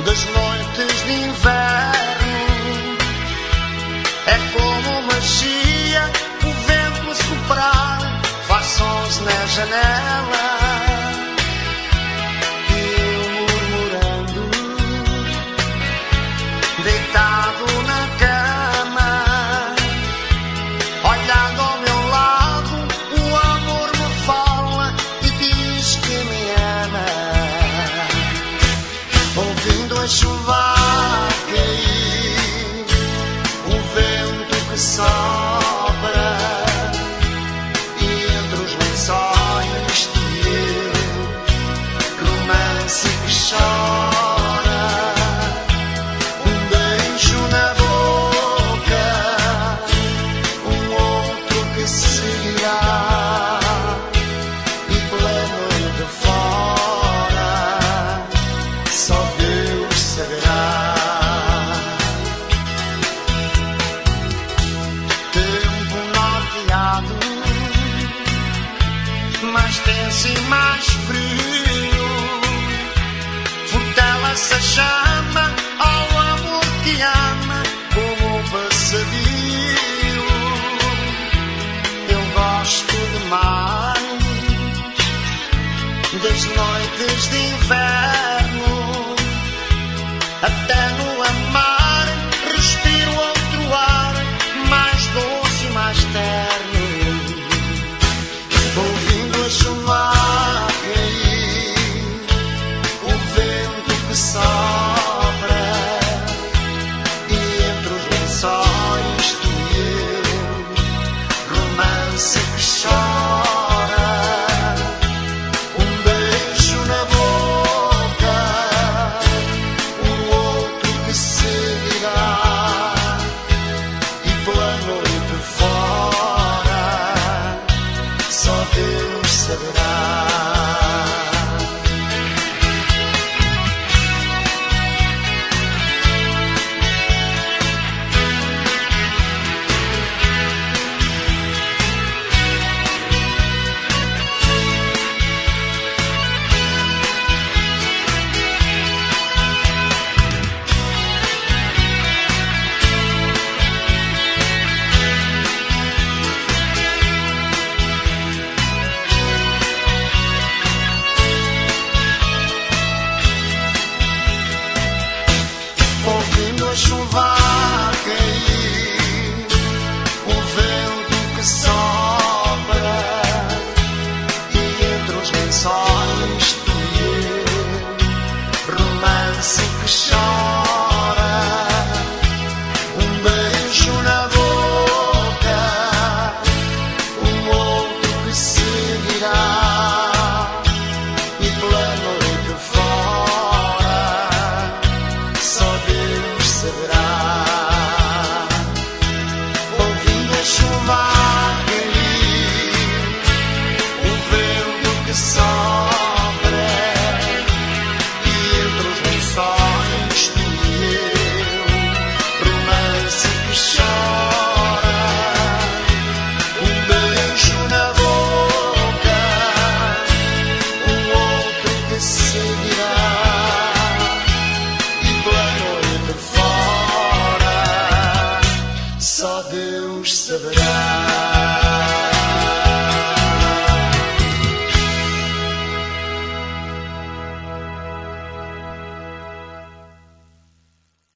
das noites de inverno. É como magia, o vento a soprar faz sons na janela. E eu murmurando, deitado na cama, olhando ao meu lado, o amor me fala e diz que me ama. Ouvindo a chuva a cair, o vento que sopra, e entre os lençóis teu romance que chora, um beijo na boca, um outro que seguirá, e pela noite fora só Deus saberá. Tempo norteado, mais tenso e mais frio, fortalece a chama ao amor que ama como um passarinho. Eu gosto demais das noites de inverno, até no amar respiro outro ar mais doce e mais terno. Ouvindo a chuva a cair, o vento que sopra, e entre os lençóis teu romance que chora, um beijo na boca, um outro que seguirá, e pela noite fora só Deus saberá. Ouvindo a chuva a cair, o vento que sopra, e entre os lençóis teu romance que chora, um beijo na boca, um outro que seguirá, e pela noite fora só Deus saberá. Ouvindo a chuva a cair, o vento que sopra, e entre os lençóis teu romance que chora, um beijo na boca, um outro que seguirá, e pela noite fora só Deus saberá.